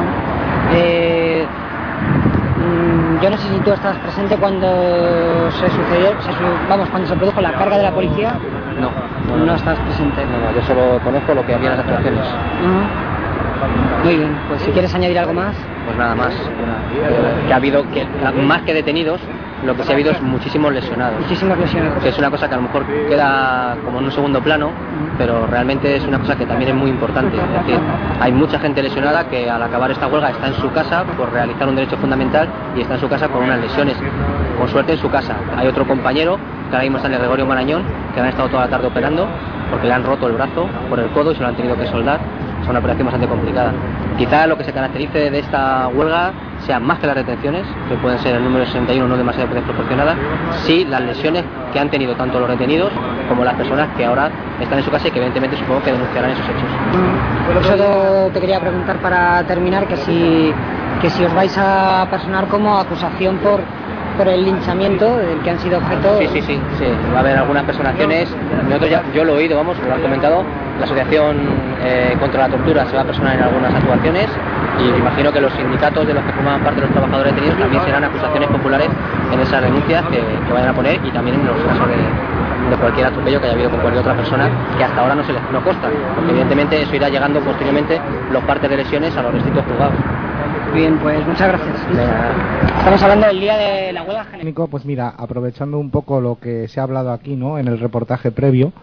Yo no sé si tú estabas presente cuando cuando se produjo la carga de la policía. No estabas presente. No, yo solo conozco lo que había en las actuaciones. Muy bien, pues si quieres añadir algo más. Pues nada más, que ha habido, más que detenidos, lo que sí ha habido es muchísimos lesionados. Que es una cosa que a lo mejor queda como en un segundo plano, pero realmente es una cosa que también es muy importante. Es decir, hay mucha gente lesionada que al acabar esta huelga está en su casa por realizar un derecho fundamental y está en su casa con unas lesiones. Con suerte en su casa. Hay otro compañero, que ahora mismo está en el Gregorio Marañón, que han estado toda la tarde operando porque le han roto el brazo por el codo y se lo han tenido que soldar. Es una operación bastante complicada. Quizá lo que se caracterice de esta huelga sea más que las detenciones, que pueden ser el número 61 no demasiado desproporcionada, sí las lesiones que han tenido tanto los detenidos como las personas que ahora están en su casa y que evidentemente supongo que denunciarán esos hechos. Solo te quería preguntar para terminar que si os vais a personar como acusación por el linchamiento del que han sido objeto. Sí, va a haber algunas personaciones. Yo lo he oído, lo han comentado. La asociación contra la tortura se va a personar en algunas actuaciones y imagino que los sindicatos de los que formaban parte de los trabajadores detenidos también serán acusaciones populares en esas denuncias que vayan a poner y también en los casos de cualquier atropello que haya habido con cualquier otra persona que hasta ahora no consta, porque evidentemente eso irá llegando posteriormente los partes de lesiones a los distintos juzgados. Bien, pues muchas gracias. Estamos hablando del día de la huelga general. Pues mira, aprovechando un poco lo que se ha hablado aquí, ¿no?, en el reportaje previo,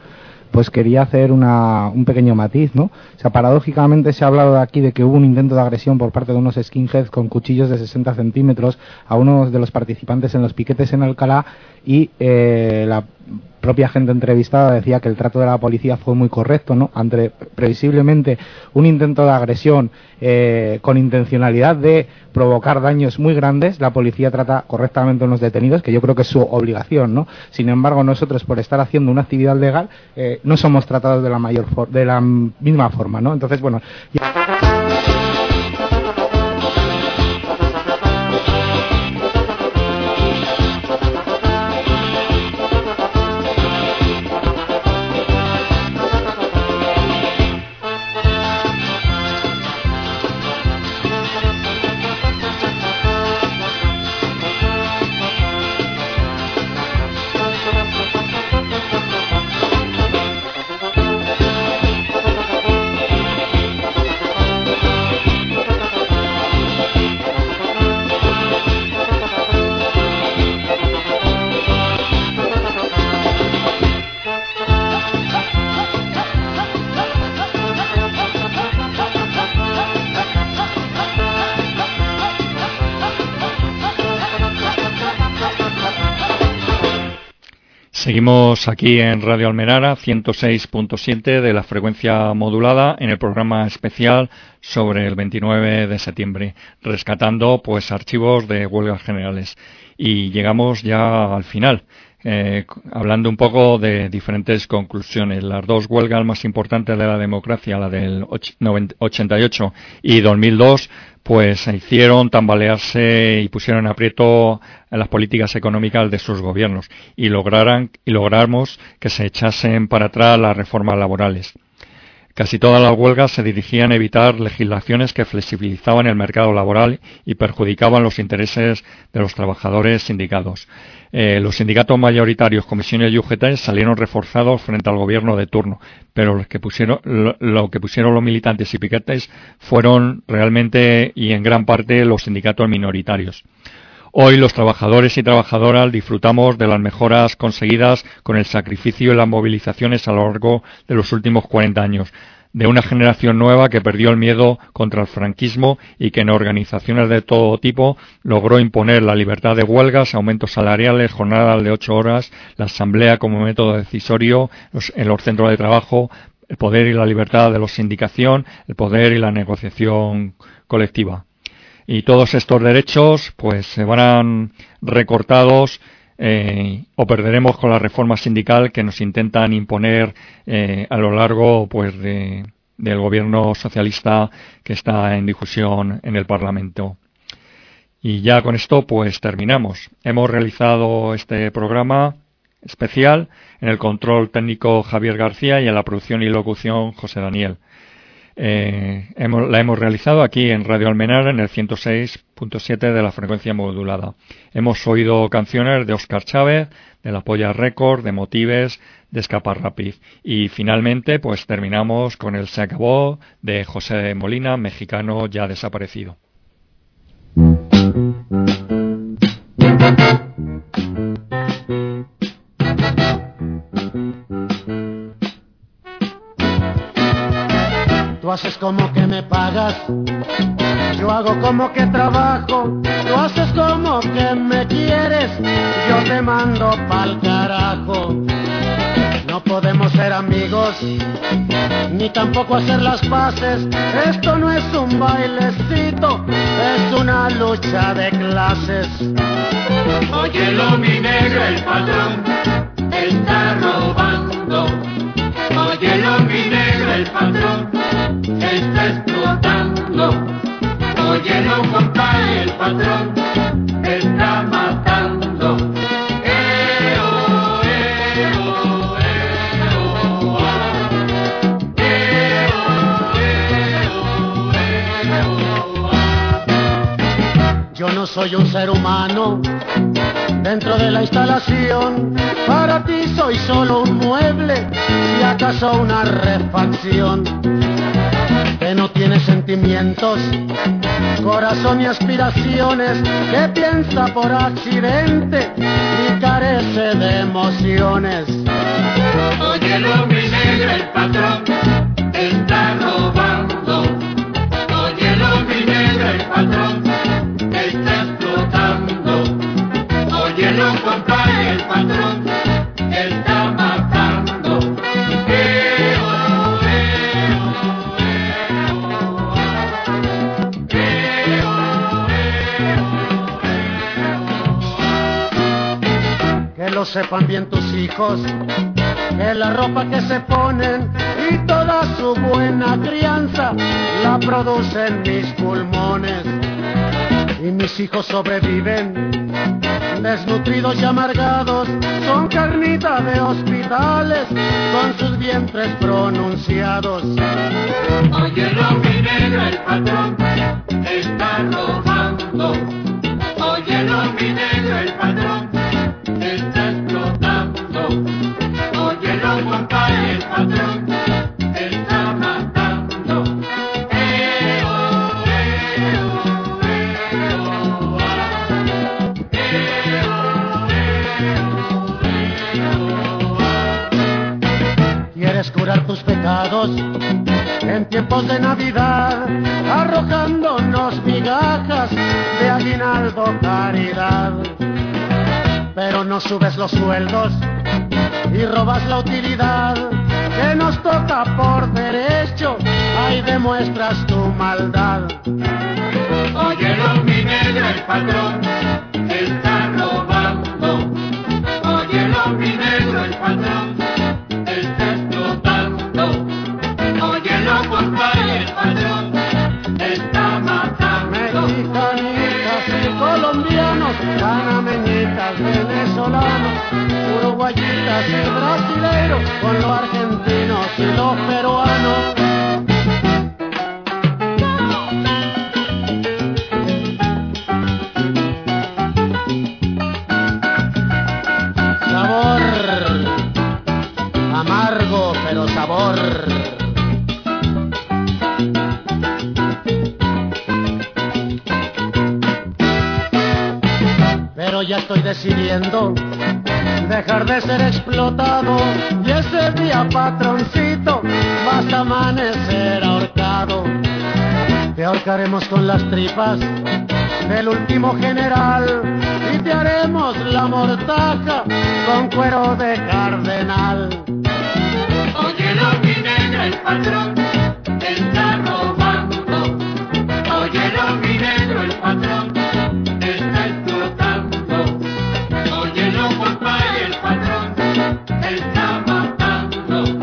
pues quería hacer un pequeño matiz, ¿no? O sea, paradójicamente se ha hablado aquí de que hubo un intento de agresión por parte de unos skinheads con cuchillos de 60 centímetros a uno de los participantes en los piquetes en Alcalá, y la propia gente entrevistada decía que el trato de la policía fue muy correcto, ¿no? Ante previsiblemente un intento de agresión con intencionalidad de provocar daños muy grandes, la policía trata correctamente a los detenidos, que yo creo que es su obligación, ¿no? Sin embargo, nosotros, por estar haciendo una actividad legal, no somos tratados de la misma forma, ¿no? Entonces, bueno... Seguimos aquí en Radio Almenara 106.7 de la frecuencia modulada en el programa especial sobre el 29 de septiembre, rescatando pues archivos de huelgas generales. Y llegamos ya al final, hablando un poco de diferentes conclusiones. Las dos huelgas más importantes de la democracia, la del 88 y 2002, pues se hicieron tambalearse y pusieron en aprieto en las políticas económicas de sus gobiernos y logramos que se echasen para atrás las reformas laborales. Casi todas las huelgas se dirigían a evitar legislaciones que flexibilizaban el mercado laboral y perjudicaban los intereses de los trabajadores sindicados. Los sindicatos mayoritarios, comisiones y UGT salieron reforzados frente al gobierno de turno, pero lo que pusieron los militantes y piquetes fueron realmente y en gran parte los sindicatos minoritarios. Hoy los trabajadores y trabajadoras disfrutamos de las mejoras conseguidas con el sacrificio y las movilizaciones a lo largo de los últimos 40 años, de una generación nueva que perdió el miedo contra el franquismo y que en organizaciones de todo tipo logró imponer la libertad de huelgas, aumentos salariales, jornadas de 8 horas, la asamblea como método decisorio en los centros de trabajo, el poder y la libertad de la sindicación, el poder y la negociación colectiva. Y todos estos derechos pues se verán recortados o perderemos con la reforma sindical que nos intentan imponer a lo largo pues del gobierno socialista que está en discusión en el Parlamento. Y ya con esto pues terminamos. Hemos realizado este programa especial en el control técnico Javier García y en la producción y locución José Daniel. La hemos realizado aquí en Radio Almenara en el 106.7 de la frecuencia modulada. Hemos oído canciones de Óscar Chávez, de La Polla Record, de Motives, de Escaparrápid. Y finalmente pues terminamos con el Se acabó de José Molina, mexicano ya desaparecido. Tú haces como que me pagas, yo hago como que trabajo. Tú haces como que me quieres, yo te mando pa'l carajo. No podemos ser amigos, ni tampoco hacer las paces. Esto no es un bailecito, es una lucha de clases. Óyelo, mi negro, el patrón te está robando. Óyelo, mi negro, el patrón te está explotando. Óyelo, compadre, el patrón te está matando. Yo no soy un ser humano dentro de la instalación. Para ti soy solo un mueble, si acaso una refacción. que no tiene sentimientos, corazón y aspiraciones, que piensa por accidente y carece de emociones. Óyelo, mi negra, el patrón está robando. Óyelo, mi negra, el patrón está explotando. Óyelo, compadre, el patrón está matando. Que lo sepan bien tus hijos, que la ropa que se ponen y toda su buena crianza la producen mis pulmones. Y mis hijos sobreviven desnutridos y amargados, son carnita de hospitales con sus vientres pronunciados. Óyelo, mi negra, el patrón está robando. Óyelo, mi negra, el patrón está explotando. Óyelo, compadre, el patrón está matando. ¿Quieres curar tus pecados en tiempos de Navidad, arrojándonos migajas de aguinaldo caridad? Pero no subes los sueldos y robas la utilidad que nos toca por derecho, ahí demuestras tu maldad. Óyelo, mi negra, el patrón está robando. Óyelo, mi negro, el patrón está explotando. Óyelo, compadre, el patrón está matando. Mexicanitas y colombianos, panameñitas, venezolanos, uruguayitas y brasileros, con los argentinos y los peruanos. Sabor amargo, pero sabor. Pero ya estoy decidiendo dejar de ser explotado, y ese día, patroncito, vas a amanecer ahorcado. Te ahorcaremos con las tripas del último general y te haremos la mortaja con cuero de cardenal. Óyelo, mi negra, el patrón está robando. Óyelo, mi negro, el patrón está explotando. Óyelo, compadre, el patrón está matando.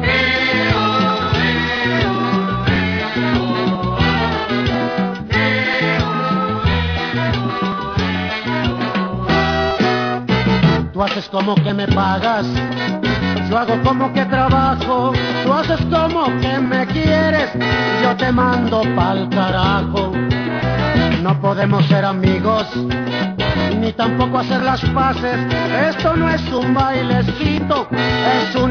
Tú haces como que me pagas, yo hago como que trabajo. Tú haces como que me quieres, yo te mando pa'l carajo. No podemos ser amigos, ni tampoco hacer las paces. Esto no es un bailecito, es un